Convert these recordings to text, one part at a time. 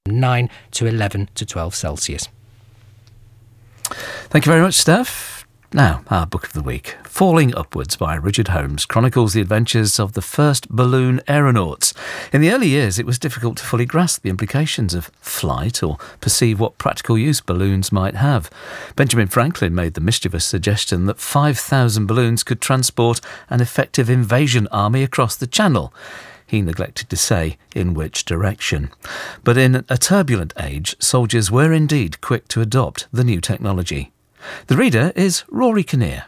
9 to 11 to 12 Celsius. Thank you very much, Steph. Now, our book of the week, Falling Upwards by Richard Holmes, chronicles the adventures of the first balloon aeronauts. In the early years, it was difficult to fully grasp the implications of flight or perceive what practical use balloons might have. Benjamin Franklin made the mischievous suggestion that 5,000 balloons could transport an effective invasion army across the Channel. He neglected to say in which direction. But in a turbulent age, soldiers were indeed quick to adopt the new technology. The reader is Rory Kinnear.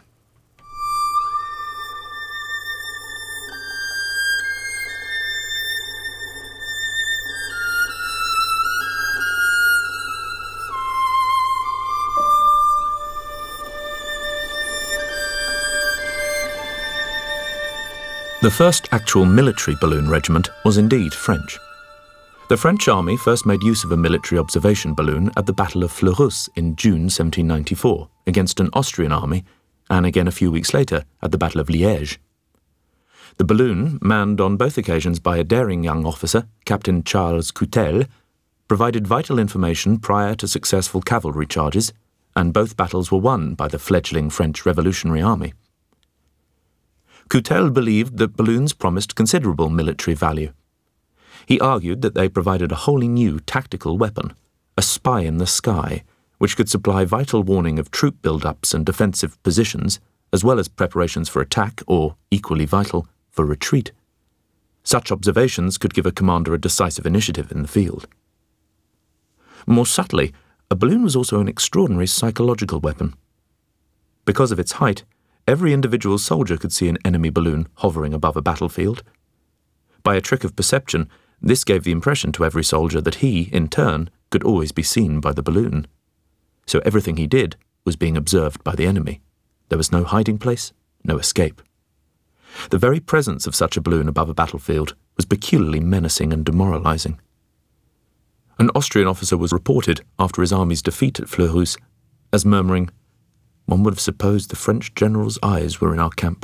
The first actual military balloon regiment was indeed French. The French army first made use of a military observation balloon at the Battle of Fleurus in June 1794 against an Austrian army, and again a few weeks later at the Battle of Liège. The balloon, manned on both occasions by a daring young officer, Captain Charles Coutel, provided vital information prior to successful cavalry charges, and both battles were won by the fledgling French Revolutionary Army. Coutel believed that balloons promised considerable military value. He argued that they provided a wholly new tactical weapon, a spy in the sky, which could supply vital warning of troop build-ups and defensive positions, as well as preparations for attack or, equally vital, for retreat. Such observations could give a commander a decisive initiative in the field. More subtly, a balloon was also an extraordinary psychological weapon. Because of its height, every individual soldier could see an enemy balloon hovering above a battlefield. By a trick of perception, this gave the impression to every soldier that he, in turn, could always be seen by the balloon. So everything he did was being observed by the enemy. There was no hiding place, no escape. The very presence of such a balloon above a battlefield was peculiarly menacing and demoralizing. An Austrian officer was reported after his army's defeat at Fleurus as murmuring, "One would have supposed the French general's eyes were in our camp."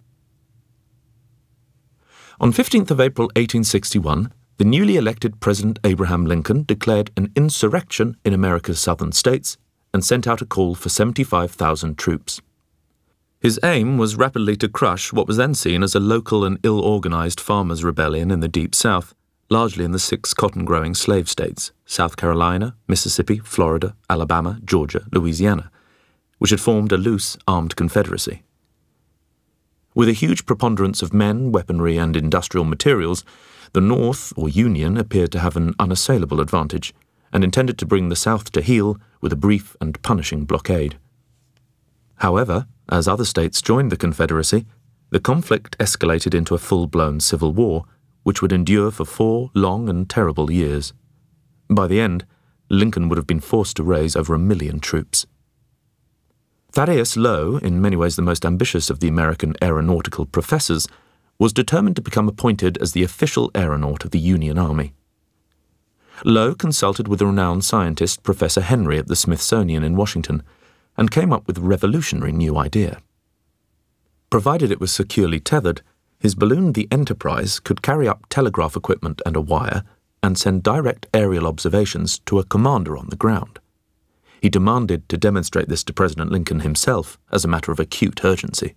On 15th of April 1861, the newly elected President Abraham Lincoln declared an insurrection in America's southern states and sent out a call for 75,000 troops. His aim was rapidly to crush what was then seen as a local and ill-organized farmers' rebellion in the Deep South, largely in the 6 cotton-growing slave states, South Carolina, Mississippi, Florida, Alabama, Georgia, Louisiana, which had formed a loose, armed confederacy. With a huge preponderance of men, weaponry, and industrial materials, the North, or Union, appeared to have an unassailable advantage, and intended to bring the South to heel with a brief and punishing blockade. However, as other states joined the Confederacy, the conflict escalated into a full-blown civil war, which would endure for 4 long and terrible years. By the end, Lincoln would have been forced to raise over 1 million troops. Thaddeus Lowe, in many ways the most ambitious of the American aeronautical professors, was determined to become appointed as the official aeronaut of the Union Army. Lowe consulted with the renowned scientist Professor Henry at the Smithsonian in Washington and came up with a revolutionary new idea. Provided it was securely tethered, his balloon, the Enterprise, could carry up telegraph equipment and a wire and send direct aerial observations to a commander on the ground. He demanded to demonstrate this to President Lincoln himself as a matter of acute urgency.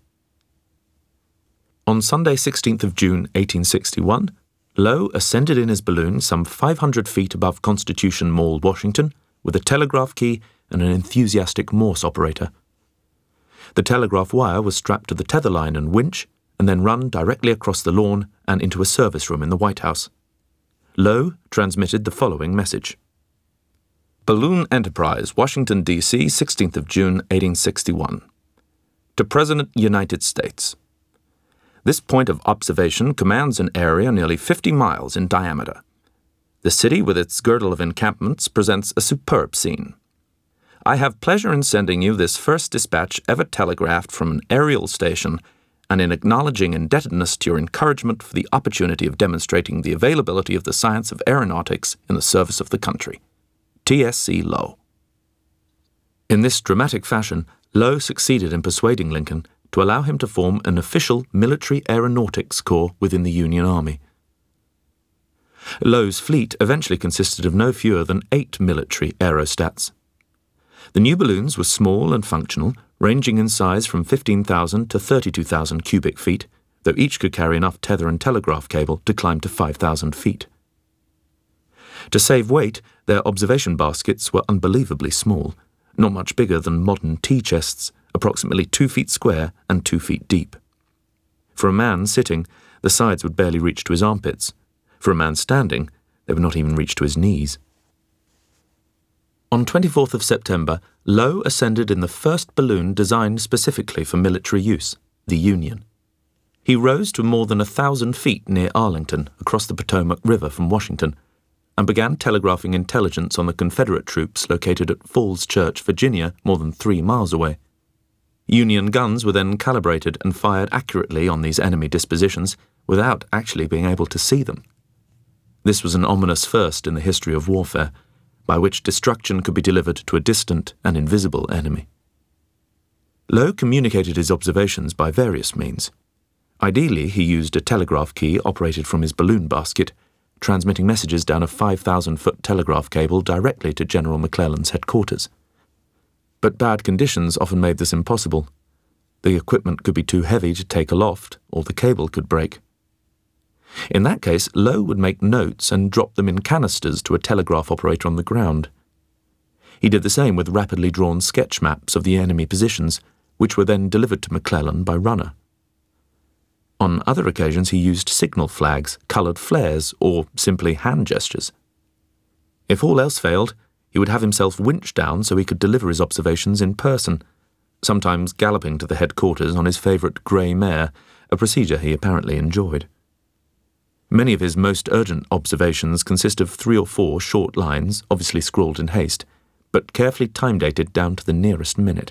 On Sunday, 16th of June, 1861, Lowe ascended in his balloon some 500 feet above Constitution Mall, Washington, with a telegraph key and an enthusiastic Morse operator. The telegraph wire was strapped to the tether line and winch, and then run directly across the lawn and into a service room in the White House. Lowe transmitted the following message. Balloon Enterprise, Washington, D.C., 16th of June, 1861. To President, United States. This point of observation commands an area nearly 50 miles in diameter. The city, with its girdle of encampments, presents a superb scene. I have pleasure in sending you this first dispatch ever telegraphed from an aerial station and in acknowledging indebtedness to your encouragement for the opportunity of demonstrating the availability of the science of aeronautics in the service of the country. T.S.C. Lowe. In this dramatic fashion, Lowe succeeded in persuading Lincoln to allow him to form an official military aeronautics corps within the Union Army. Lowe's fleet eventually consisted of no fewer than 8 military aerostats. The new balloons were small and functional, ranging in size from 15,000 to 32,000 cubic feet, though each could carry enough tether and telegraph cable to climb to 5,000 feet. To save weight, their observation baskets were unbelievably small, not much bigger than modern tea chests, approximately 2 feet square and 2 feet deep. For a man sitting, the sides would barely reach to his armpits. For a man standing, they would not even reach to his knees. On 24th of September, Lowe ascended in the first balloon designed specifically for military use, the Union. He rose to more than 1,000 feet near Arlington, across the Potomac River from Washington, and began telegraphing intelligence on the Confederate troops located at Falls Church, Virginia, more than 3 miles away. Union guns were then calibrated and fired accurately on these enemy dispositions without actually being able to see them. This was an ominous first in the history of warfare, by which destruction could be delivered to a distant and invisible enemy. Lowe communicated his observations by various means. Ideally, he used a telegraph key operated from his balloon basket, transmitting messages down a 5,000-foot telegraph cable directly to General McClellan's headquarters. But bad conditions often made this impossible. The equipment could be too heavy to take aloft, or the cable could break. In that case, Lowe would make notes and drop them in canisters to a telegraph operator on the ground. He did the same with rapidly drawn sketch maps of the enemy positions, which were then delivered to McClellan by runner. On other occasions he used signal flags, coloured flares, or simply hand gestures. If all else failed, he would have himself winched down so he could deliver his observations in person, sometimes galloping to the headquarters on his favourite grey mare, a procedure he apparently enjoyed. Many of his most urgent observations consist of 3 or 4 short lines, obviously scrawled in haste, but carefully time-dated down to the nearest minute.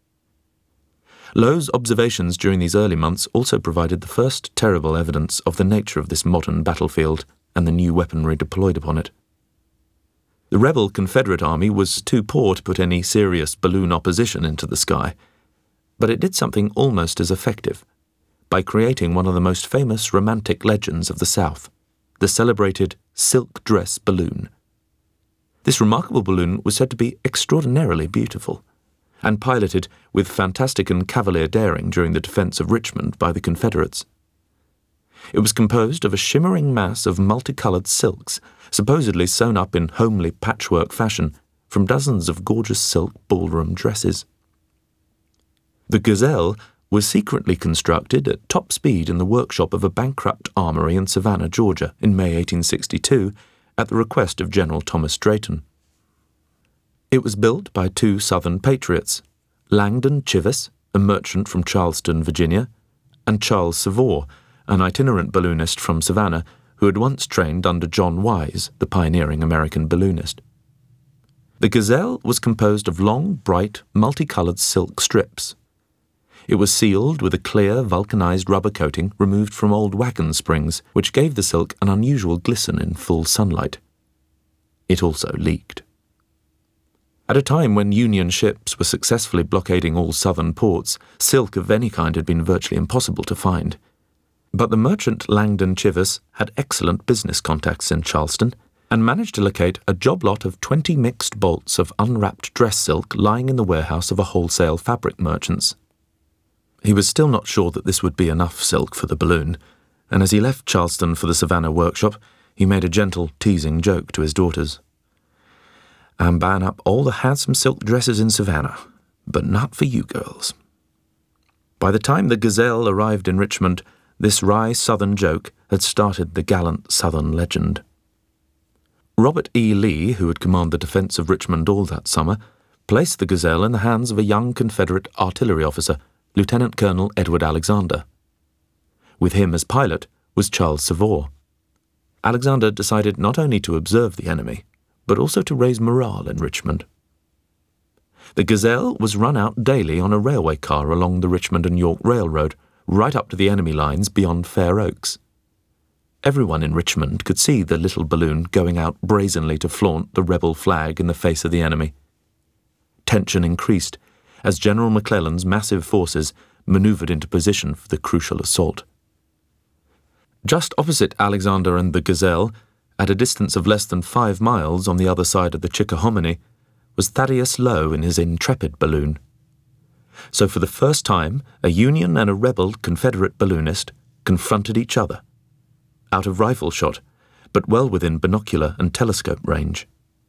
Lowe's observations during these early months also provided the first terrible evidence of the nature of this modern battlefield and the new weaponry deployed upon it. The rebel Confederate army was too poor to put any serious balloon opposition into the sky, but it did something almost as effective, by creating one of the most famous romantic legends of the South, the celebrated silk dress balloon. This remarkable balloon was said to be extraordinarily beautiful, and piloted with fantastic and cavalier daring during the defence of Richmond by the Confederates. It was composed of a shimmering mass of multicoloured silks, supposedly sewn up in homely patchwork fashion from dozens of gorgeous silk ballroom dresses. The Gazelle was secretly constructed at top speed in the workshop of a bankrupt armoury in Savannah, Georgia, in May 1862, at the request of General Thomas Drayton. It was built by 2 Southern patriots, Langdon Chivas, a merchant from Charleston, Virginia, and Charles Savor, an itinerant balloonist from Savannah who had once trained under John Wise, the pioneering American balloonist. The Gazelle was composed of long, bright, multicoloured silk strips. It was sealed with a clear, vulcanized rubber coating removed from old wagon springs, which gave the silk an unusual glisten in full sunlight. It also leaked. At a time when Union ships were successfully blockading all southern ports, silk of any kind had been virtually impossible to find. But the merchant Langdon Chivas had excellent business contacts in Charleston and managed to locate a job lot of 20 mixed bolts of unwrapped dress silk lying in the warehouse of a wholesale fabric merchant's. He was still not sure that this would be enough silk for the balloon, and as he left Charleston for the Savannah workshop, he made a gentle, teasing joke to his daughters. "I'm buying up all the handsome silk dresses in Savannah, but not for you girls." By the time the Gazelle arrived in Richmond, this wry Southern joke had started the gallant Southern legend. Robert E. Lee, who had commanded the defence of Richmond all that summer, placed the Gazelle in the hands of a young Confederate artillery officer, Lieutenant Colonel Edward Alexander. With him as pilot was Charles Savor. Alexander decided not only to observe the enemy, but also to raise morale in Richmond. The Gazelle was run out daily on a railway car along the Richmond and York Railroad, right up to the enemy lines beyond Fair Oaks. Everyone in Richmond could see the little balloon going out brazenly to flaunt the rebel flag in the face of the enemy. Tension increased as General McClellan's massive forces manoeuvred into position for the crucial assault. Just opposite Alexander and the Gazelle, at a distance of less than 5 miles on the other side of the Chickahominy, was Thaddeus Lowe in his Intrepid balloon. So for the first time, a Union and a rebel Confederate balloonist confronted each other, out of rifle shot, but well within binocular and telescope range.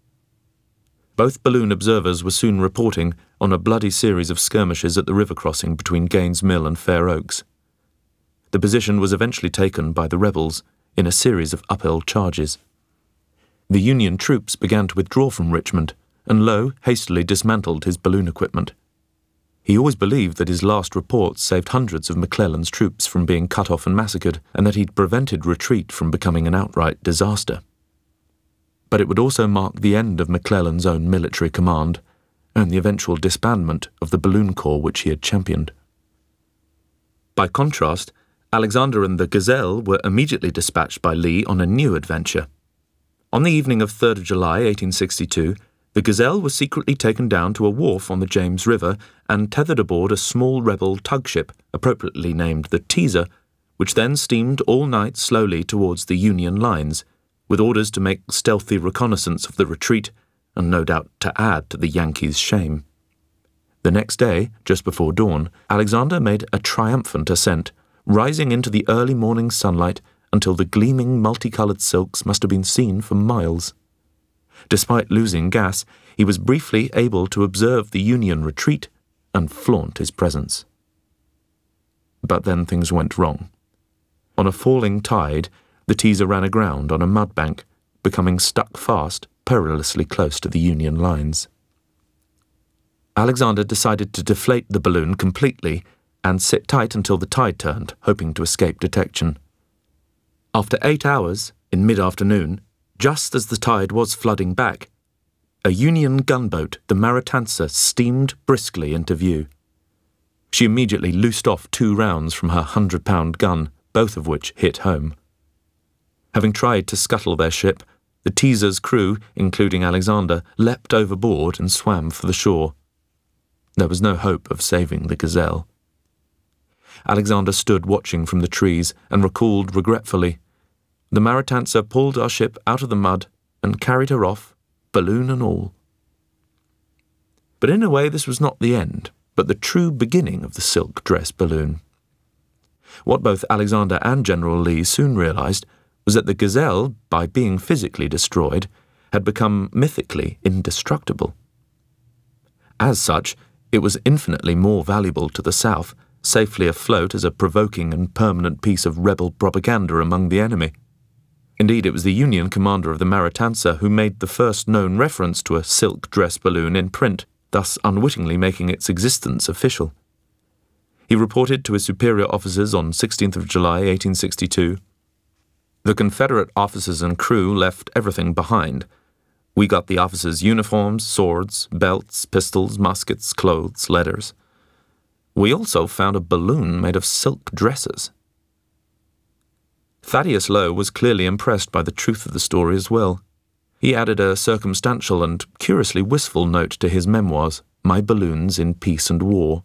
Both balloon observers were soon reporting on a bloody series of skirmishes at the river crossing between Gaines Mill and Fair Oaks. The position was eventually taken by the rebels in a series of uphill charges. The Union troops began to withdraw from Richmond, and Lowe hastily dismantled his balloon equipment. He always believed that his last reports saved hundreds of McClellan's troops from being cut off and massacred, and that he'd prevented retreat from becoming an outright disaster. But it would also mark the end of McClellan's own military command, and the eventual disbandment of the balloon corps which he had championed. By contrast, Alexander and the Gazelle were immediately dispatched by Lee on a new adventure. On the evening of 3rd of July, 1862, the Gazelle was secretly taken down to a wharf on the James River and tethered aboard a small rebel tugship, appropriately named the Teaser, which then steamed all night slowly towards the Union lines, with orders to make stealthy reconnaissance of the retreat and no doubt to add to the Yankees' shame. The next day, just before dawn, Alexander made a triumphant ascent, rising into the early morning sunlight until the gleaming multicoloured silks must have been seen for miles. Despite losing gas, he was briefly able to observe the Union retreat and flaunt his presence. But then things went wrong. On a falling tide, the Teaser ran aground on a mud bank, becoming stuck fast perilously close to the Union lines. Alexander decided to deflate the balloon completely and sit tight until the tide turned, hoping to escape detection. After 8 hours, in mid-afternoon, just as the tide was flooding back, a Union gunboat, the Maratansa, steamed briskly into view. She immediately loosed off 2 rounds from her 100-pound gun, both of which hit home. Having tried to scuttle their ship, the Teaser's crew, including Alexander, leapt overboard and swam for the shore. There was no hope of saving the Gazelle. Alexander stood watching from the trees and recalled regretfully, "The Maratansa pulled our ship out of the mud and carried her off, balloon and all." But in a way this was not the end, but the true beginning of the silk dress balloon. What both Alexander and General Lee soon realized was that the Gazelle, by being physically destroyed, had become mythically indestructible. As such, it was infinitely more valuable to the South, safely afloat as a provoking and permanent piece of rebel propaganda among the enemy. Indeed, it was the Union commander of the Maratansa who made the first known reference to a silk dress balloon in print, thus unwittingly making its existence official. He reported to his superior officers on 16th of July, 1862, "The Confederate officers and crew left everything behind. We got the officers' uniforms, swords, belts, pistols, muskets, clothes, letters. We also found a balloon made of silk dresses." Thaddeus Lowe was clearly impressed by the truth of the story as well. He added a circumstantial and curiously wistful note to his memoirs, My Balloons in Peace and War.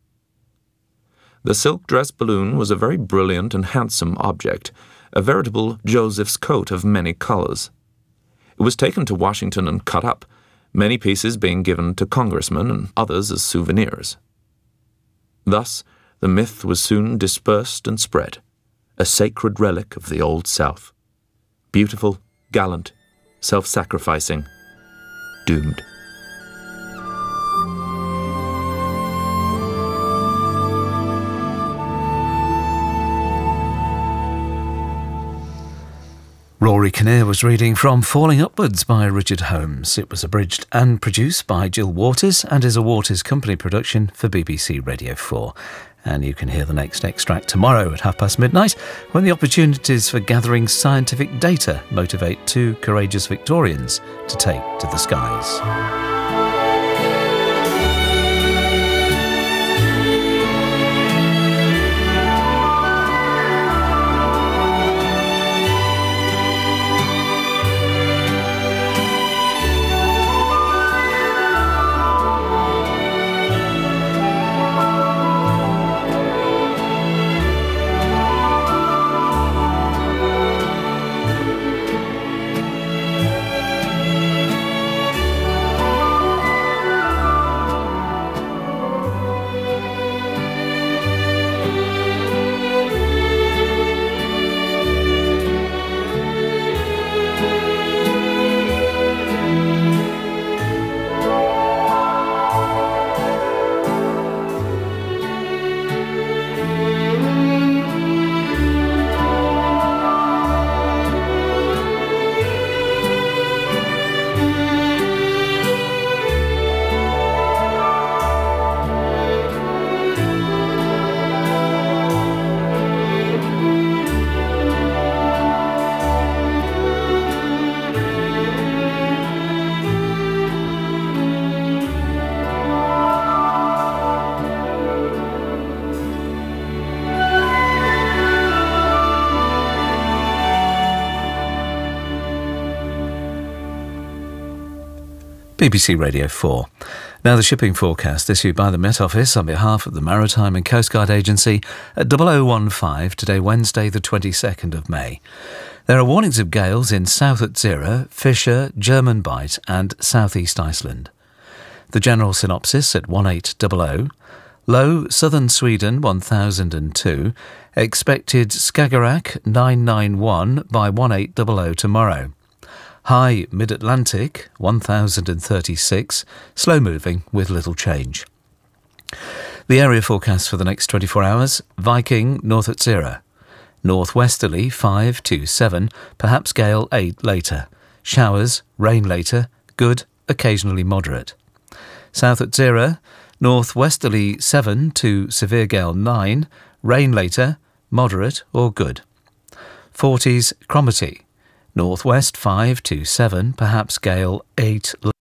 The silk dress balloon was a very brilliant and handsome object, a veritable Joseph's coat of many colours. It was taken to Washington and cut up, many pieces being given to congressmen and others as souvenirs. Thus, the myth was soon dispersed and spread, a sacred relic of the Old South. Beautiful, gallant, self-sacrificing, doomed. Rory Kinnear was reading from Falling Upwards by Richard Holmes. It was abridged and produced by Jill Waters and is a Waters Company production for BBC Radio 4. And you can hear the next extract tomorrow at midnight, when the opportunities for gathering scientific data motivate 2 courageous Victorians to take to the skies. BBC Radio 4. Now the shipping forecast issued by the Met Office on behalf of the Maritime and Coast Guard Agency at 0015 today, Wednesday the 22nd of May. There are warnings of gales in South Ötzira, Fisher, German Bight and southeast Iceland. The general synopsis at 1800. Low, southern Sweden 1002. Expected Skagerrak 991 by 1800 tomorrow. High mid-Atlantic 1036, slow moving with little change. The area forecast for the next 24 hours: Viking, North Ötzira. Northwesterly 5 to 7, perhaps gale 8 later. Showers, rain later, good, occasionally moderate. South Ötzira, northwesterly 7 to severe gale 9, rain later, moderate or good. Forties, Cromarty. Northwest 5 to 7, perhaps gale 8